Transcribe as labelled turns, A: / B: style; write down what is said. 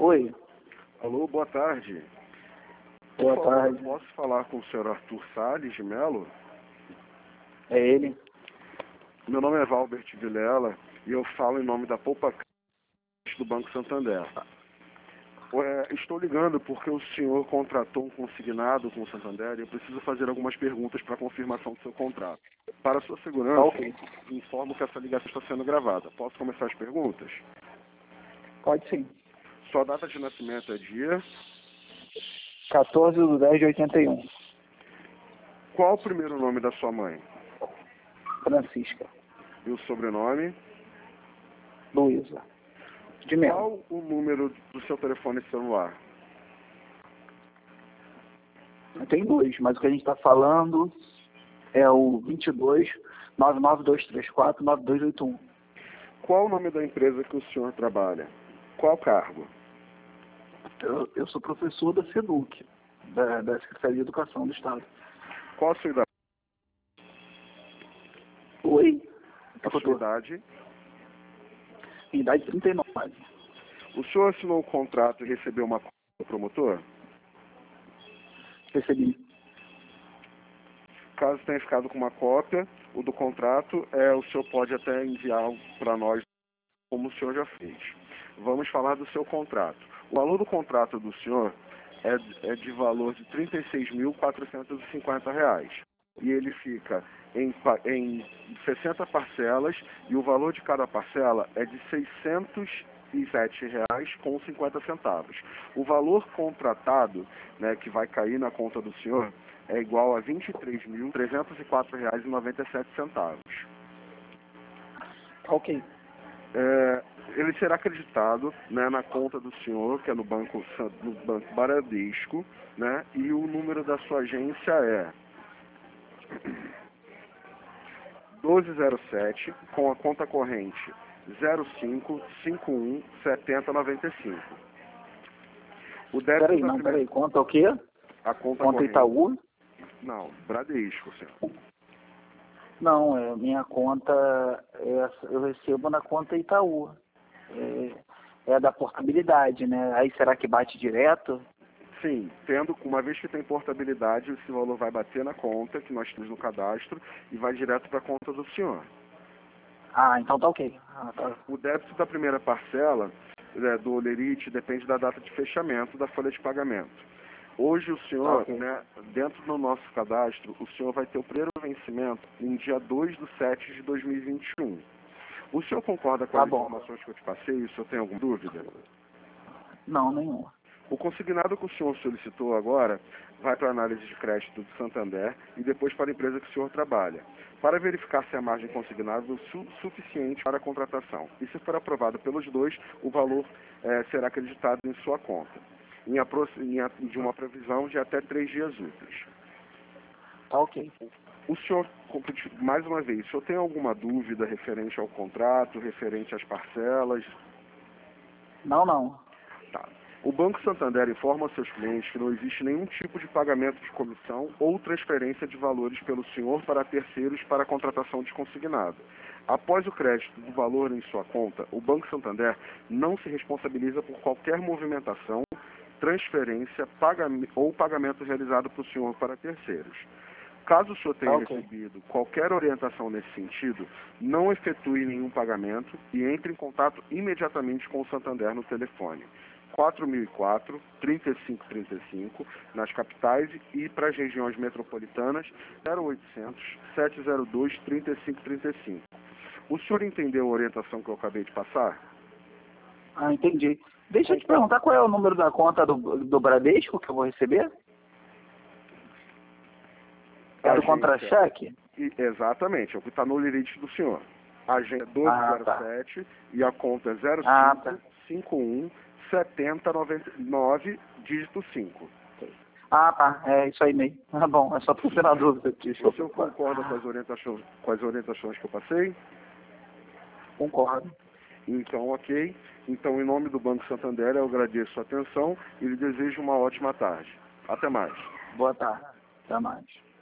A: Oi,
B: Alô, boa tarde.
A: boa
B: Por favor,
A: tarde.
B: posso falar com o senhor Arthur Salles de Melo?
A: É ele?
B: Meu nome é Valbert Vilela e eu falo em nome da Poupa Caixa do Banco Santander. Estou ligando porque o senhor contratou um consignado com o Santander e eu preciso fazer algumas perguntas para confirmação do seu contrato. Para sua
A: Tá
B: segurança,
A: ok.
B: informo que essa ligação está sendo gravada. Posso começar as perguntas?
A: Pode sim.
B: Sua data de nascimento é dia?
A: 14/10/81.
B: Qual o primeiro nome da sua mãe?
A: Francisca.
B: E o sobrenome?
A: Luísa. De Melo.
B: Qual o número do seu telefone celular?
A: Tem dois, mas o que a gente está falando é o 22 99234 9281.
B: Qual o nome da empresa que o senhor trabalha? Qual cargo?
A: Eu sou professor da SEDUC, da Secretaria de Educação do Estado.
B: Qual a sua idade?
A: Oi?
B: A sua idade?
A: Idade 39.
B: O senhor assinou o contrato e recebeu uma cópia do promotor?
A: Recebi.
B: Caso tenha ficado com uma cópia, o do contrato, o senhor pode até enviar para nós, como o senhor já fez. Vamos falar do seu contrato. O valor do contrato do senhor é de valor de R$ 36.450. E ele fica em 60 parcelas e o valor de cada parcela é de R$ 607,50. O valor contratado, né, que vai cair na conta do senhor, é igual a R$ 23.304,97.
A: Ok.
B: Ele será acreditado, né, na conta do senhor, que é no Banco Bradesco, né, e o número da sua agência é 1207, com a conta corrente 05517095. O débito da primeira...
A: Peraí. Conta o quê?
B: A conta
A: Conta
B: corrente...
A: Itaú?
B: Não, Bradesco, senhor.
A: Não, minha conta, eu recebo na conta Itaú. É da portabilidade, né? Aí será que bate direto?
B: Sim, uma vez que tem portabilidade, esse valor vai bater na conta que nós temos no cadastro e vai direto para a conta do senhor.
A: Ah, então tá ok. Tá.
B: O débito da primeira parcela do Olerite depende da data de fechamento da folha de pagamento. Hoje o senhor,
A: Ok.
B: né, dentro do nosso cadastro, o senhor vai ter o primeiro vencimento em dia 2/7/2021. O senhor concorda com
A: Tá
B: as
A: bom.
B: informações que eu te passei? O senhor tem alguma dúvida?
A: Não, nenhuma.
B: O consignado que o senhor solicitou agora vai para a análise de crédito do Santander e depois para a empresa que o senhor trabalha, para verificar se a margem consignada é suficiente para a contratação. E se for aprovado pelos dois, o valor será acreditado em sua conta, de uma previsão de até 3 dias úteis.
A: Tá ok.
B: O senhor, mais uma vez, o senhor tem alguma dúvida referente ao contrato, referente às parcelas?
A: Não.
B: Tá. O Banco Santander informa aos seus clientes que não existe nenhum tipo de pagamento de comissão ou transferência de valores pelo senhor para terceiros para a contratação de consignado. Após o crédito do valor em sua conta, o Banco Santander não se responsabiliza por qualquer movimentação, transferência ou pagamento realizado por senhor para terceiros. Caso o senhor tenha recebido qualquer orientação nesse sentido, não efetue nenhum pagamento e entre em contato imediatamente com o Santander no telefone 4004-3535, nas capitais e para as regiões metropolitanas 0800-702-3535. O senhor entendeu a orientação que eu acabei de passar?
A: Ah, entendi. Deixa eu te perguntar qual é o número da conta do Bradesco que eu vou receber? É do contra-cheque?
B: Exatamente, é o que está no limite do senhor. A agência é 1207 e a conta é 05517099, dígito 5.
A: Ah, tá. É isso aí mesmo. Tá bom, é só para ter na dúvida.
B: O senhor concorda com as orientações que eu passei?
A: Concordo.
B: Então, ok. Então, em nome do Banco Santander, eu agradeço a atenção e lhe desejo uma ótima tarde. Até mais.
A: Boa tarde. Até mais.